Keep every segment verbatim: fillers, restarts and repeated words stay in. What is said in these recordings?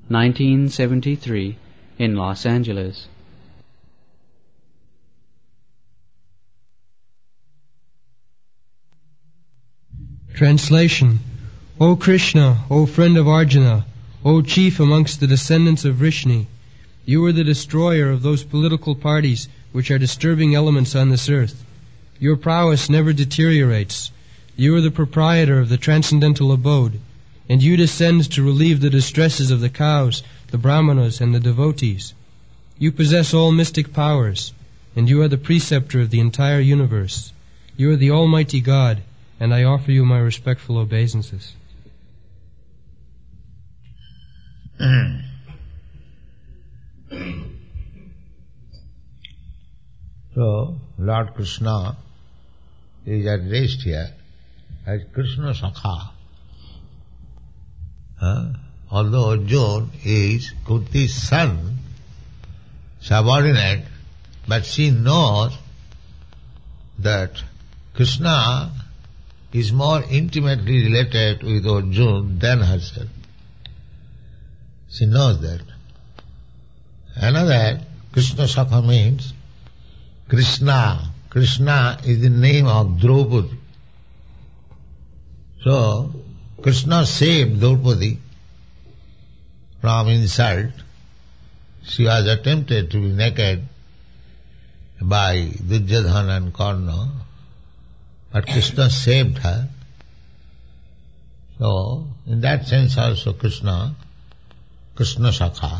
nineteen seventy-three, in Los Angeles. Translation. O Krishna, O friend of Arjuna, O chief amongst the descendants of Vrishni, you are the destroyer of those political parties which are disturbing elements on this earth. Your prowess never deteriorates. You are the proprietor of the transcendental abode, and you descend to relieve the distresses of the cows, the brahmanas, and the devotees. You possess all mystic powers, and you are the preceptor of the entire universe. You are the Almighty God, and I offer you my respectful obeisances. So, Lord Krishna is addressed here as Krishna Sakha. Uh, although Arjuna is Kunti's son, subordinate, but she knows that Krishna is more intimately related with Arjuna than herself. She knows that. Another, Krishna Sakha means Krishna. Krishna is the name of Draupadi. So, Krishna saved Draupadi from insult. She was attempted to be naked by Duryodhana and Karna, but Krishna saved her. So, in that sense also Krishna, Krishna Sakha.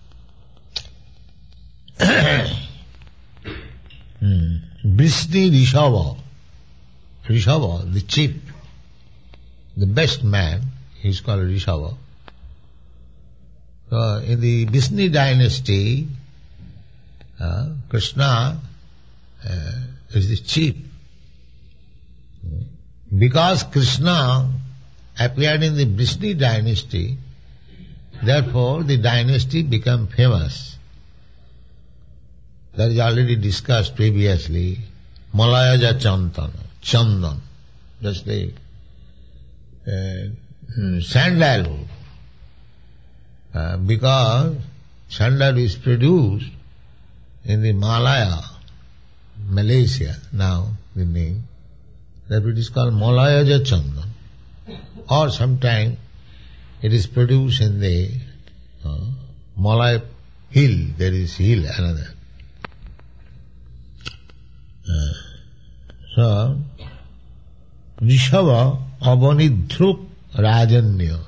hmm. Vrishni Rishabha. Rishabha, the chief, the best man, he is called Rishabha. So, in the Vrishni dynasty, uh, Krishna uh, is the chief. Because Krishna appeared in the Vrishni dynasty, therefore the dynasty became famous. That is already discussed previously. Malayaja Chandan, Chandan, just like uh, sandalwood. Uh, because sandalwood is produced in the Malaya, Malaysia now the name, that it is called Malayaja Chandan. Or sometime it is produced in the uh, Malay hill, there is hill another. Uh, so, Rishabha Avanidhruk Rajanya.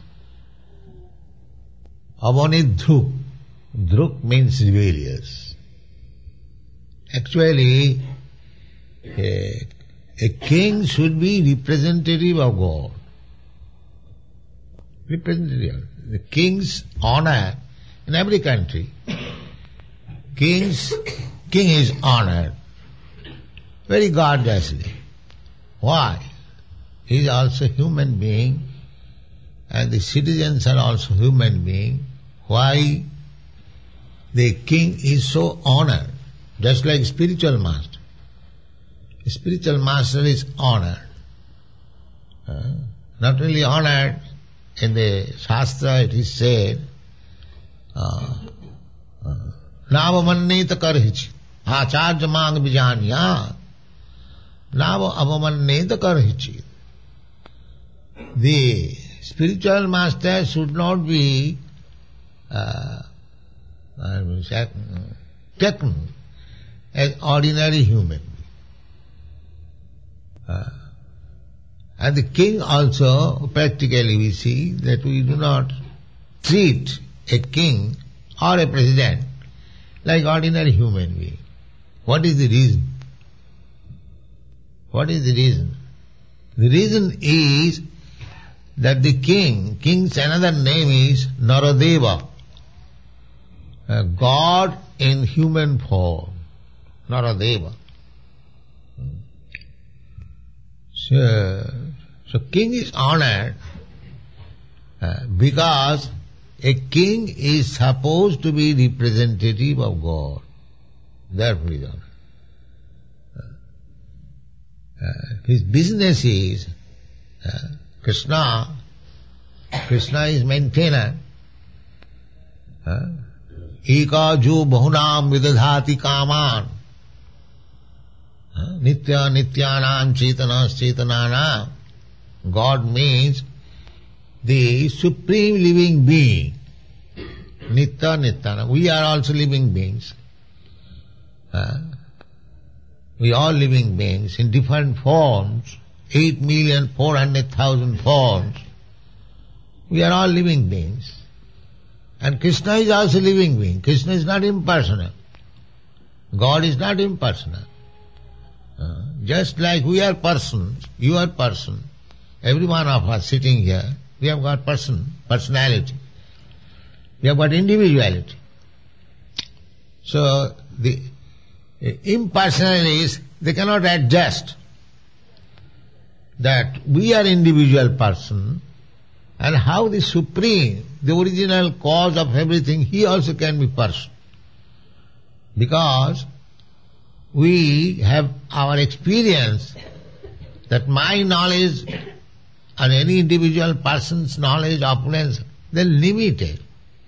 Avanidhruk. Dhruk means rebellious. Actually, a, a king should be representative of God. Representative. The king's honor in every country. King's, king is honored very gorgeously. Why? He is also human being, and the citizens are also human beings. Why? The king is so honored, just like spiritual master. The spiritual master is honored. Uh, not only honored, in the Shastra it is said, Navamannita karhichi, acharya mang vijanya, Nava avamannita karhichi. The spiritual master should not be uh, taken as ordinary human being. Uh, and the king also, practically we see that we do not treat a king or a president like ordinary human being. What is the reason? What is the reason? The reason is that the king, king's another name is Naradeva, a God in human form, Naradeva. So, so king is honored uh, because a king is supposed to be representative of God. Therefore he is honored. Uh, his business is uh, Krishna. Krishna is maintainer, Eka jo bahunam vidadhati kaman. Nitya nityanam chetanas chetananam. God means the supreme living being. Nitya nityana. We are also living beings. Uh, we are living beings in different forms, eight million four hundred thousand forms. We are all living beings. And Krishna is also living being. Krishna is not impersonal. God is not impersonal. Uh, just like we are persons, you are person, every one of us sitting here, we have got person, personality. We have got individuality. So the impersonalists, they cannot adjust that we are individual person, and how the supreme, the original cause of everything, he also can be person. Because we have our experience that my knowledge and any individual person's knowledge, opulence, they're limited.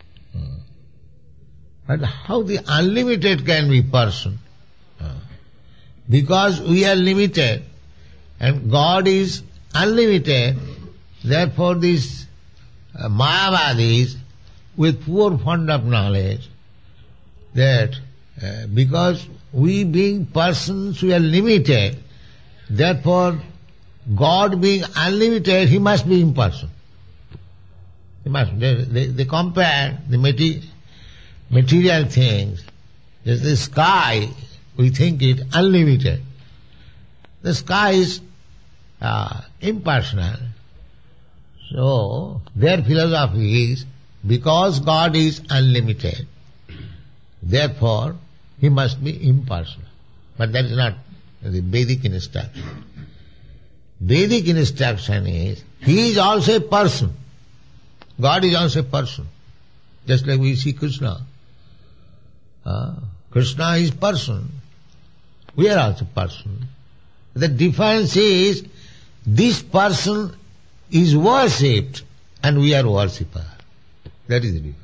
But how the unlimited can be person? Because we are limited and God is unlimited, therefore these uh, Mayavadis with poor fund of knowledge that uh, because we being persons, we are limited, therefore God being unlimited, he must be impersonal. He must. They, they, they compare the material, material things. There's the sky, we think it unlimited. The sky is uh, impersonal. So, their philosophy is, because God is unlimited, therefore, he must be impersonal. But that is not the Vedic instruction. Vedic instruction is, he is also a person. God is also a person. Just like we see Krishna. Uh, Krishna is person. We are also person. The difference is, this person is worshipped and we are worshipper. That is the difference.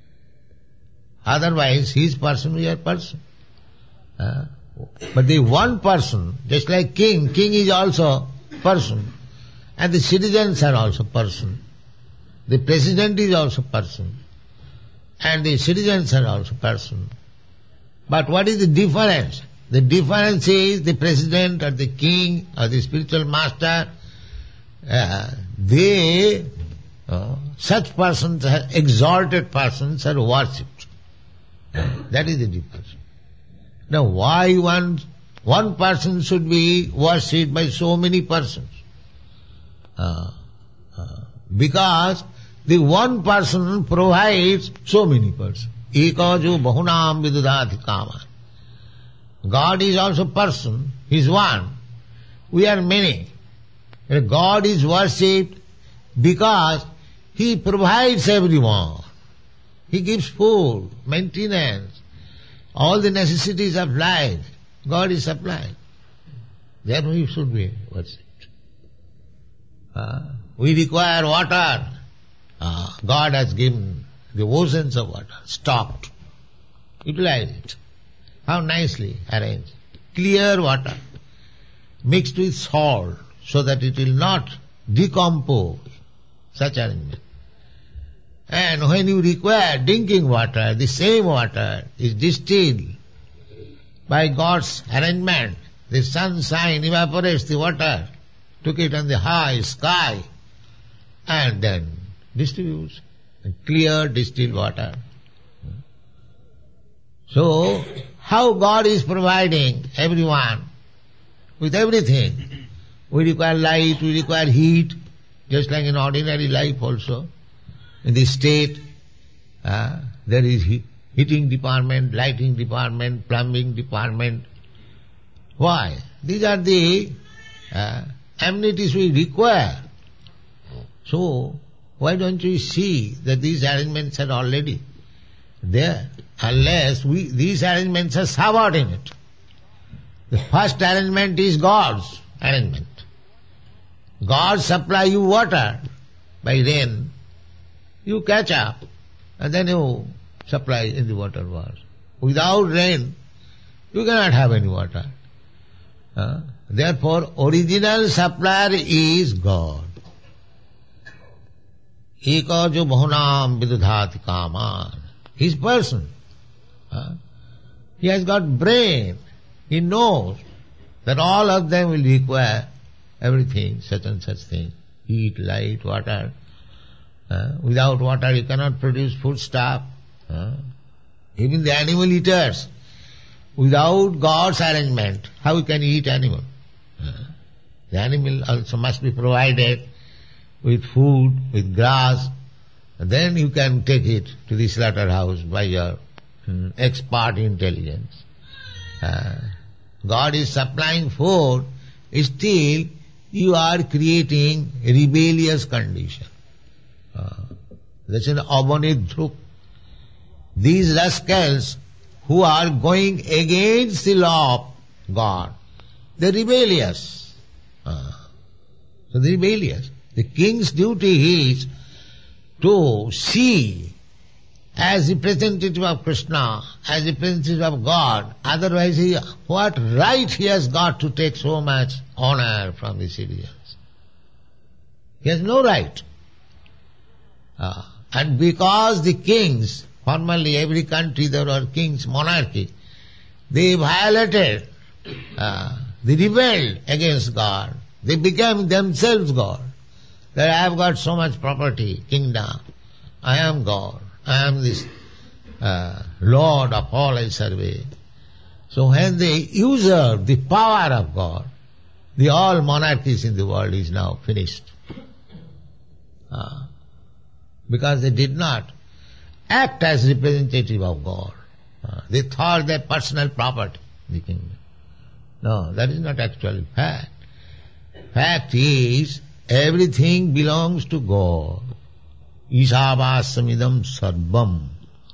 Otherwise, he is person, we are person. Uh, but the one person, just like king, king is also person. And the citizens are also person. The president is also person. And the citizens are also person. But what is the difference? The difference is the president or the king or the spiritual master, uh, they, uh, such persons, are, exalted persons are worshipped. That is the difference. Now why one, one person should be worshipped by so many persons? Uh, uh, because the one person provides so many persons. Eka jo bahunam vidadhati kaman. God is also person, he is one. We are many. God is worshipped because he provides everyone. He gives food, maintenance, all the necessities of life. God is supplied. Therefore he should be worshipped. Uh, we require water. Uh, God has given the oceans of water, stocked. Utilize it. How nicely arranged. Clear water, mixed with salt, so that it will not decompose. Such arrangement. And when you require drinking water, the same water is distilled by God's arrangement. The sunshine evaporates the water, took it on the high sky, and then distributes clear distilled water. So, how God is providing everyone with everything. We require light, we require heat, just like in ordinary life also. In the state, uh, there is he- heating department, lighting department, plumbing department. Why? These are the uh, amenities we require. So, why don't we see that these arrangements are already there? Unless we, these arrangements are subordinate. The first arrangement is God's arrangement. God supply you water by rain. You catch up and then you supply in the water world. Without rain, you cannot have any water. Uh, therefore, original supplier is God. Eka jo bhunam vidudhati kaman. His person. Uh, he has got brain. He knows that all of them will require everything, such and such thing. Heat, light, water. Uh, without water you cannot produce food stuff. Uh, even the animal eaters, without God's arrangement, how you can eat animal? Uh, the animal also must be provided with food, with grass, and then you can take it to the slaughterhouse by your um, expert intelligence. Uh, God is supplying food, still you are creating a rebellious condition. Uh, that's an abanidhruk. These rascals who are going against the law of God, they're rebellious. Uh, so they're rebellious. The king's duty is to see as representative of Krishna, as representative of God. Otherwise, he, what right he has got to take so much honor from the citizens? He has no right. Uh, and because the kings, formerly every country there were kings, monarchy, they violated, uh, they rebelled against God. They became themselves God. That I have got so much property, kingdom, I am God, I am this uh, Lord of all I survey. So when they usurp the power of God, the all monarchies in the world is now finished. Uh, because they did not act as representative of God. Uh, they thought their personal property, the kingdom. No, that is not actually fact. Fact is, everything belongs to God. Isavasamidam sarvam.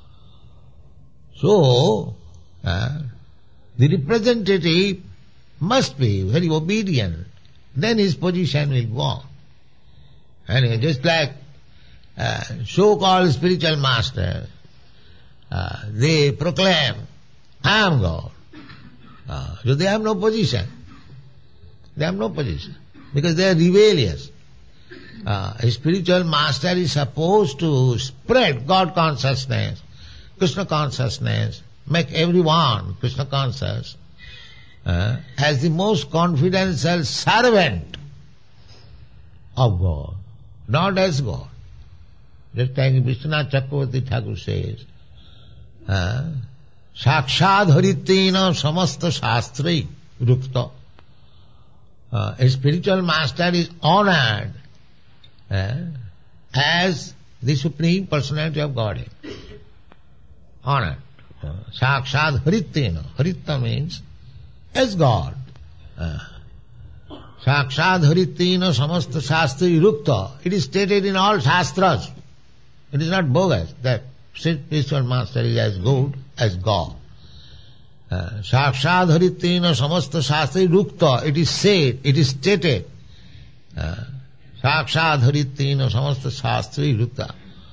So, uh, the representative must be very obedient. Then his position will go on. Anyway, just like uh, so-called spiritual masters, uh, they proclaim, I am God. Uh, so they have no position. They have no position. Because they are rebellious. Uh, a spiritual master is supposed to spread God consciousness, Krishna consciousness, make everyone Krishna conscious, uh, as the most confidential servant of God, not as God. Just like Vishwanath Chakravarti Thakur says, uh, Sakshad haritrena samasta shastrai rukta. Uh, a spiritual master is honored uh, as the Supreme Personality of Godhead. Honored. Uh, Sakshad haritrena. Harita means as God. Uh, Sakshad haritrena samasta shastri rukta. It is stated in all shastras. It is not bogus that spiritual master is as good as God. Sakshad haritrena samasta shastri rukta. It is said, it is stated. Sakshad haritrena samasta shastri rukta.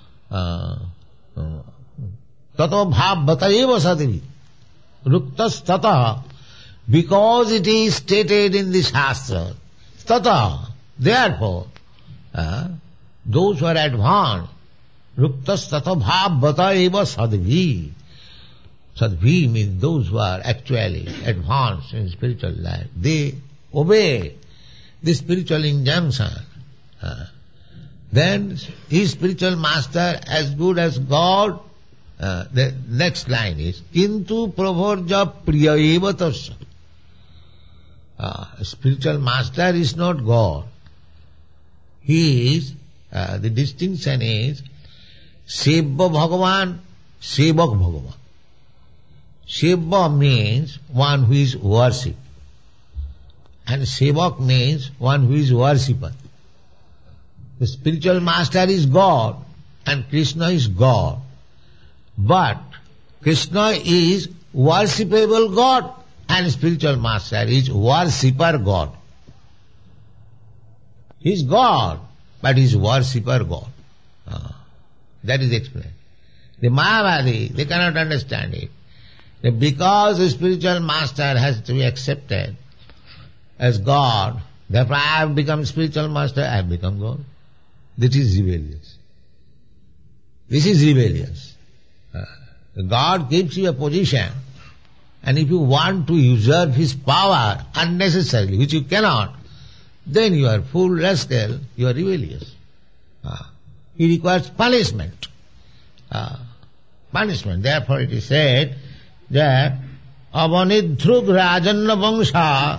Tato bhav bataeva sadhi. Ruktas tata. Because it is stated in the shastra. Tata. Therefore, uh, those who are advanced, ruktas tata bhav bataeva sadhi. Sadhi means those who are actually advanced in spiritual life. They obey the spiritual injunction. Uh, then his spiritual master as good as God. Uh, the next line is Kintu pravorja priyaeva tasya. Uh, spiritual master is not God. He is, uh, the distinction is Sevya Bhagavan, Sevak Bhagavan. Sevya means one who is worshipped. And Sevak means one who is worshipper. The spiritual master is God and Krishna is God. But Krishna is worshipable God and spiritual master is worshipper God. He is God, but he is worshipper God. Uh, that is explained. The Mayavadi, they cannot understand it. That because the spiritual master has to be accepted as God, therefore I have become spiritual master, I have become God. That is rebellious. This is rebellious. Uh, God gives you a position, and if you want to usurp His power unnecessarily, which you cannot, then you are fool, rascal, you are rebellious. Uh, he requires punishment. Uh, punishment. Therefore it is said that avanidhrug rajanna vangsha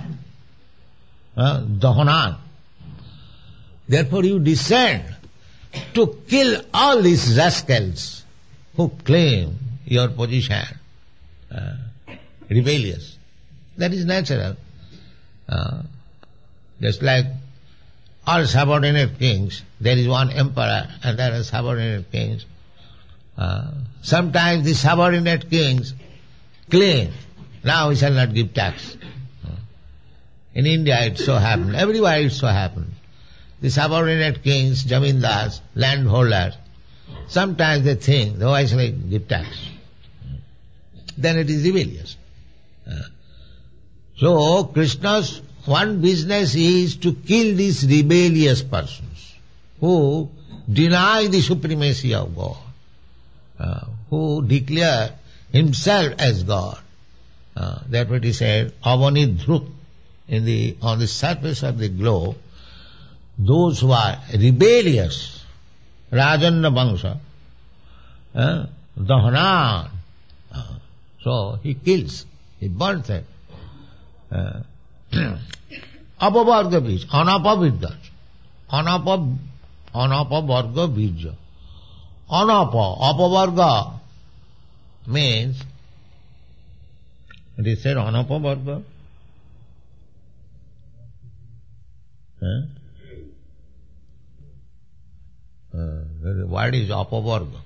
uh, dahanan. Therefore you descend to kill all these rascals who claim your position. Uh, rebellious. That is natural. Uh, just like all subordinate kings, there is one emperor and there are subordinate kings. Uh, sometimes the subordinate kings claim, now we shall not give tax. Uh, in India it so happened, everywhere it so happened. The subordinate kings, jamindars, landholders, sometimes they think, oh, why shall I give tax? Then it is rebellious. Uh, so Krishna's one business is to kill these rebellious persons who deny the supremacy of God, uh, who declare himself as God. Uh, therefore it is said, avanidhruk, in the on the surface of the globe, those who are rebellious, rajanna vangsha, uh, dahanan. Uh, so he kills, he burns them. Uh, Apavarga bija, anapavidya. Anapa, anapavarga bija. Anapa, apavarga means, it is said anapavarga. Huh? Uh, the word is apavarga.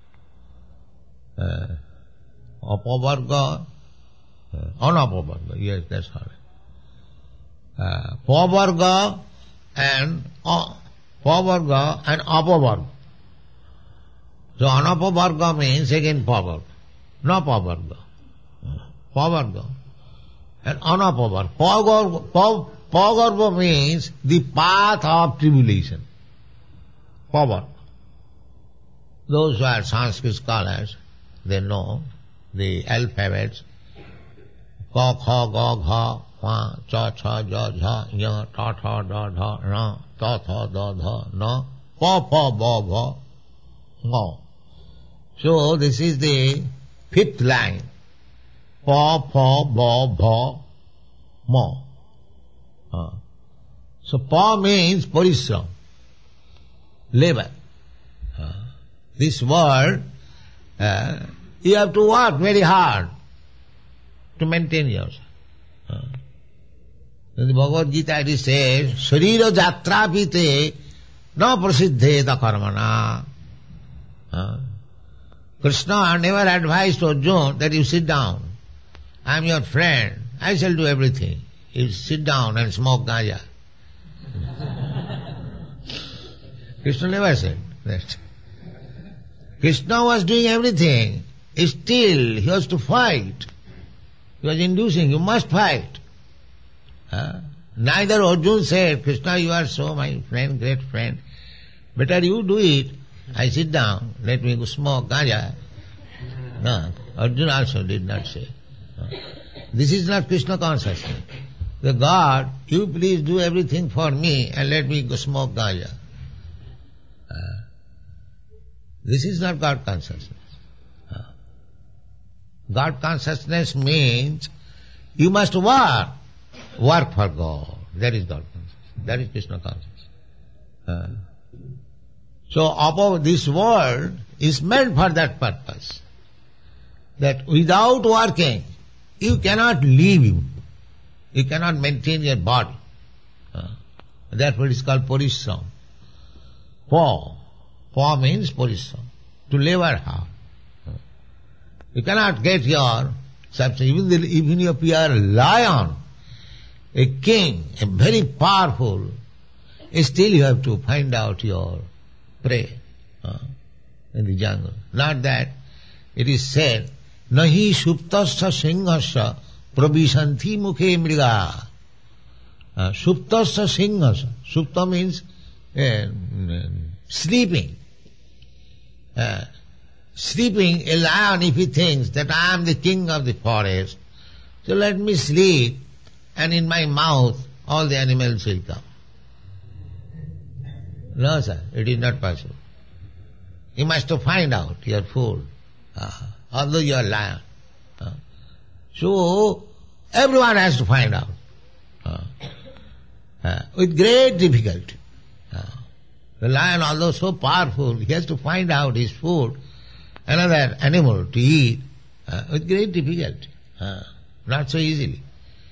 Uh, apavarga, uh, anapavarga, yes, that's all. Uh, pavarga and uh, pavarga and apavarga. So anapavarga means again pavarga, no pavarga. Uh, pavarga and anapavarga. Pavarga, pavarga means the path of tribulation. Pavarga. Those who are Sanskrit scholars, they know the alphabets. Ka, kha, ga, gha, pa, cha, cha, ja, jha, ya, ta, tha, da, dha, ra, ta, tha, da, dha, na, pa, pa, ba, bha, nga. So this is the fifth line. Pa, pa, ba, bha, ma. Uh. So pa means parisram, labor. Uh. This word, uh, you have to work very hard to maintain yourself. Uh. In the Bhagavad Gita it is said, Sharira jatra pite na prasiddheta karmana. Uh. Krishna never advised Arjuna that you sit down. I am your friend. I shall do everything. You sit down and smoke ganja. Krishna never said that. Krishna was doing everything. Still, he was to fight. He was inducing, you must fight. Uh, neither Arjuna said, Krishna, you are so my friend, great friend. Better you do it. I sit down, let me go smoke ganja. No, Arjuna also did not say. No. This is not Krishna consciousness. The God, you please do everything for me and let me go smoke ganja. Uh, this is not God consciousness. Uh, God consciousness means you must work. Work for God. That is God consciousness. That is Krishna consciousness. Uh, so above this world is meant for that purpose. That without working, you cannot live. You cannot maintain your body. Uh, therefore it is called parisram. Pa. Pa means parisram. To labor hard. Uh, you cannot get your substance. Even, the, even if you are a lion, a king, a very powerful, still you have to find out your prey uh, in the jungle. Not that it is said, Nahi suptasya singhasya pravishanthi mukhe mriga. Uh, suptasya singhasya. Supta means uh, sleeping. Uh, sleeping, a lion, if he thinks that I am the king of the forest, so let me sleep, and in my mouth all the animals will come. No, sir, it is not possible. You must to find out, you are fool. Uh, although you are lion. Uh, so, everyone has to find out. Uh, uh, with great difficulty. Uh, the lion, although so powerful, he has to find out his food, another animal to eat, uh, with great difficulty. Uh, not so easily.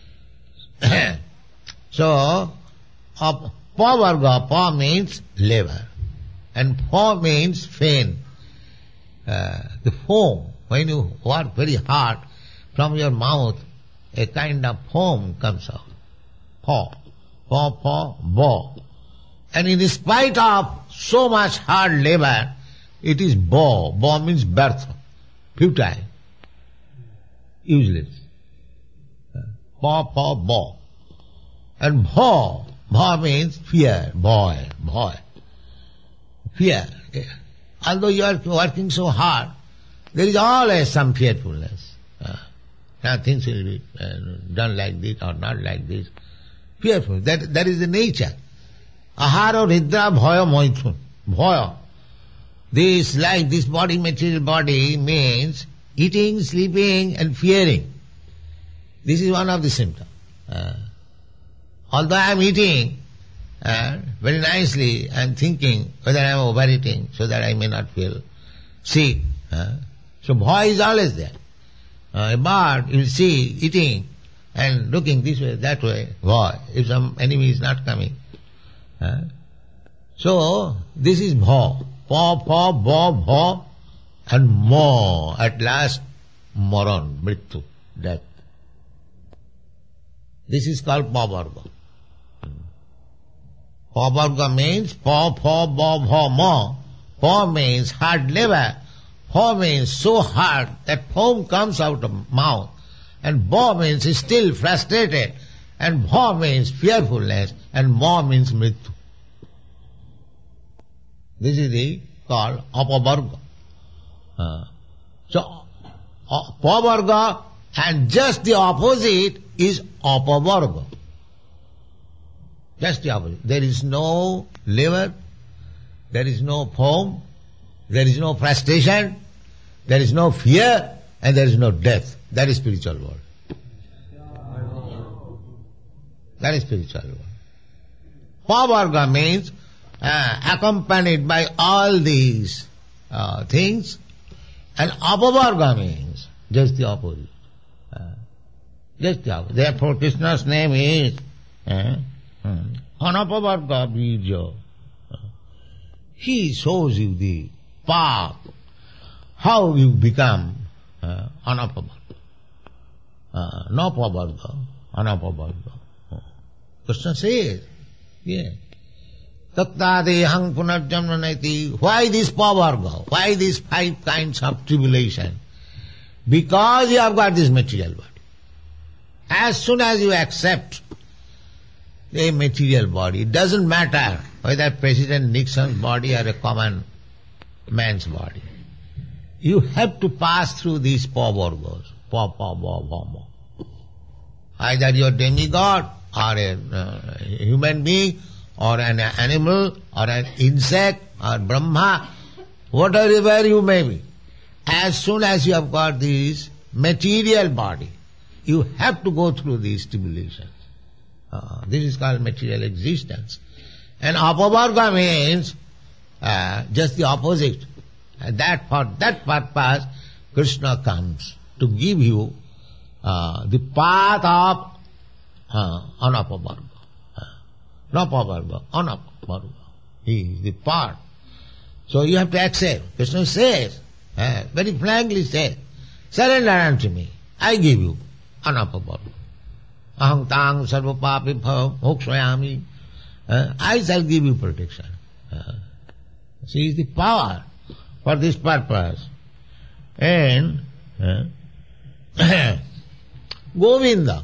So, uh, Pa varga, pa means liver, and pa means fan. Uh, the foam, when you work very hard, from your mouth, a kind of foam comes out. Pa, pa, pa, ba. And in spite of so much hard labor, it is ba. Ba means birth, futile, useless. Pa, pa, ba. And bha, bha means fear, boy, boy. Fear. Although you are working so hard, there is always some fearfulness. Uh, now things will be uh, done like this or not like this. Fearful. That, that is the nature. Ahara ridra bhaya maithun. Bhaya. This, like this body, material body, means eating, sleeping and fearing. This is one of the symptoms. Uh, although I am eating uh, very nicely, I am thinking whether I am overeating so that I may not feel sick. Uh, so bhaya is always there. Uh, a bird, you will see eating and looking this way, that way, bhaya, if some enemy is not coming. Uh, so, this is bha. Pa, pa, ba, bha, and ma. At last, maran, mrityu, death. This is called pa varga. Pa varga means pa, pa, ba, bha, ma. Pa means hard labor. Pa means so hard that foam comes out of mouth. And ba means still frustrated. And bha means fearfulness. And ma means mrityu. This is the called apavarga. Uh, so, uh, pavarga and just the opposite is apavarga. Just the opposite. There is no liver, there is no foam, there is no frustration, there is no fear, and there is no death. That is spiritual world. That is spiritual world. Pavarga means uh, accompanied by all these uh, things, and apavarga means just the opposite. Uh, just the opposite. Therefore Krishna's name is uh, uh, Anapavarga Virya. Uh, he shows you the path, how you become uh, anapavarga. Uh, napavarga, anapavarga. Uh, Krishna says, yeah. Tattadehang punarjanma naiti. Why this pavarga? Why these five kinds of tribulation? Because you have got this material body. As soon as you accept a material body, it doesn't matter whether President Nixon's body or a common man's body. You have to pass through these pavargas. Pa, pa, ba, ba, ba. Either you are demigod or a uh, human being, or an animal, or an insect, or Brahma, whatever you may be. As soon as you have got this material body, you have to go through these tribulations. Uh, this is called material existence. And apavarga means uh, just the opposite. And that for that purpose, Krishna comes to give you uh, the path of uh, anapavarga. Napavarga, anapavarga. He is the part. So you have to accept. Krishna says, uh, very frankly says, surrender unto me. I give you anapavarga. Aham tang sarva papi bhav mokshayami. Uh, I shall give you protection. Uh, she is the power for this purpose. And uh, Govinda.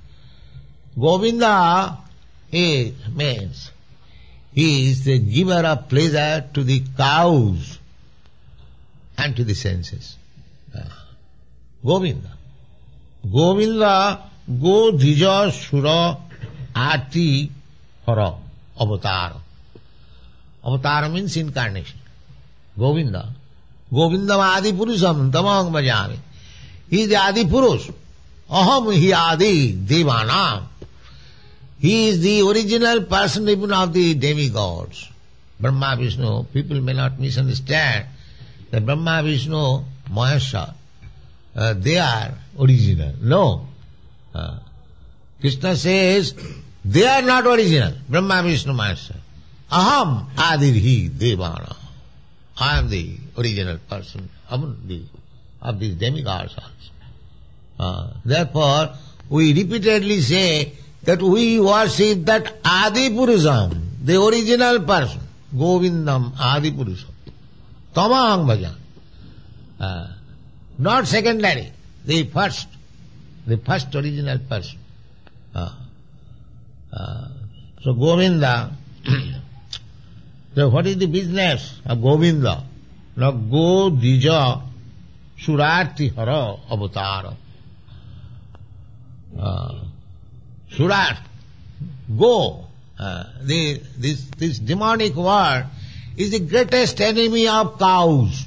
Govinda is, means he is the giver of pleasure to the cows and to the senses. Uh, Govinda. Govinda go dhija sura ati hara avatar. Avatar means incarnation. Govinda. Govindam adi purusham tamang bhajami. He is the adi purush. Aham hi adi devanam. He is the original person even of the demigods. Brahma, Vishnu, people may not misunderstand that Brahma, Vishnu, Maheshwar, uh, they are original. No. Uh, Krishna says, they are not original. Brahma, Vishnu, Maheshwar. Aham adirhi devana. I am the original person among the, of these demigods also. Uh, therefore, we repeatedly say that we worship that Adi Purusham, the original person, Govindam Adi Purusham. Tamahang bhajan. Uh, not secondary, the first, the first original person. Uh, uh, so Govinda, so what is the business of Govinda? Now go dija surati hara avatara. Uh, Surat, go. Uh, the, this, this demonic world is the greatest enemy of cows.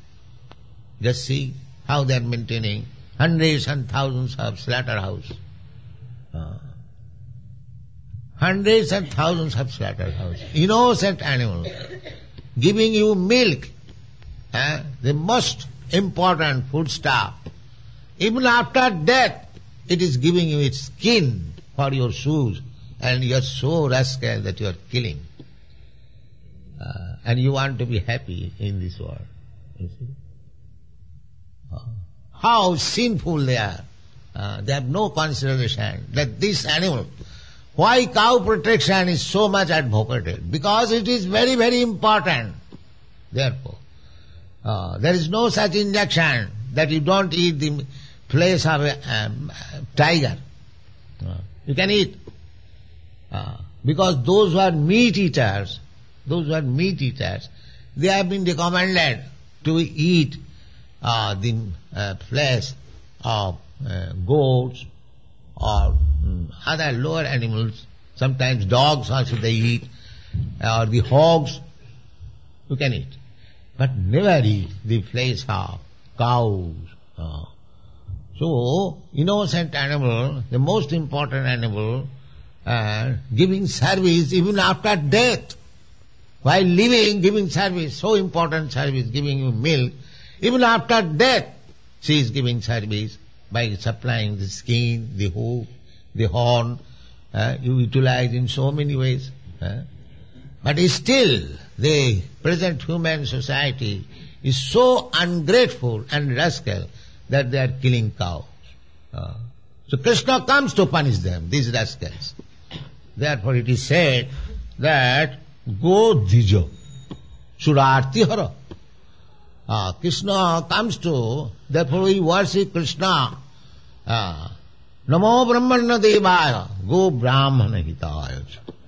Just see how they are maintaining hundreds and thousands of slaughterhouses. Uh, hundreds and thousands of slaughterhouses. Innocent animals giving you milk, uh, the most important foodstuff. Even after death, it is giving you its skin for your shoes, and you are so rascal that you are killing. Uh, and you want to be happy in this world. You see? Uh, how sinful they are. Uh, they have no consideration that this animal, why cow protection is so much advocated? Because it is very, very important. Therefore, uh, there is no such injunction that you don't eat the flesh of a um, tiger. Uh, you can eat. Uh, because those who are meat eaters, those who are meat eaters, they have been recommended to eat uh, the uh, flesh of uh, goats or um, other lower animals. Sometimes dogs also they eat, or the hogs, you can eat. But never eat the flesh of cows. Uh, So, innocent animal, the most important animal, uh, giving service even after death. While living, giving service, so important service, giving you milk. Even after death, she is giving service by supplying the skin, the hoof, the horn. Uh, you utilize in so many ways. Uh. But still, the present human society is so ungrateful and rascal that they are killing cows. Uh, so Krishna comes to punish them, these rascals. Therefore it is said that go dhija surarti hara. Uh, Krishna comes to, therefore we worship Krishna. Uh, Namo Brahmana Devaya go Brahmana hitaya.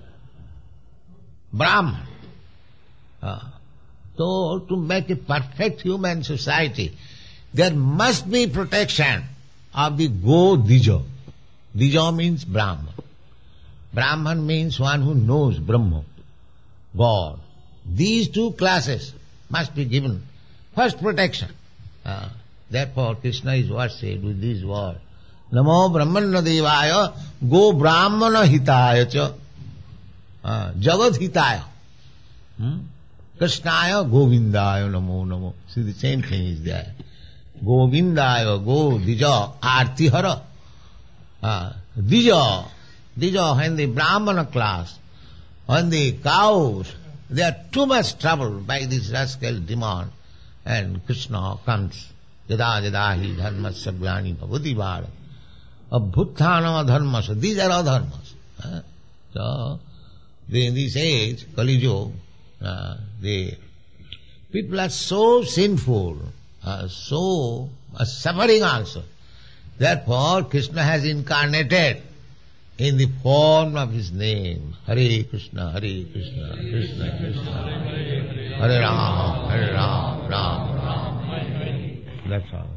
Brahman. Uh, so to make a perfect human society, there must be protection of the go dija. Dija means Brahman. Brahman means one who knows Brahma, God. These two classes must be given first protection. Uh, therefore Krishna is worshipped with these words. Namo Brahmana Devaya go Brahmana hitaya cha. Uh, Jagat hitaya. Hmm? Krishnaya Govindaya namo namo. See, the same thing is there. Govindaya go dija arti hara. Uh, dija, dija when the Brahmana class, when the cows, they are too much troubled by this rascal demand, and Krishna comes. Yada yada hi dharmasya glani bhavati bhara. Abhutthanam adharmasya. These are adharmas. Uh, so, in this age, Kali Yuga, uh, the people are so sinful uh, so uh, suffering also. Therefore, Krishna has incarnated in the form of his name. Hare Krishna, Hare Krishna, Krishna Krishna, Hare Rama, Hare Rama, Rama Rama. That's all.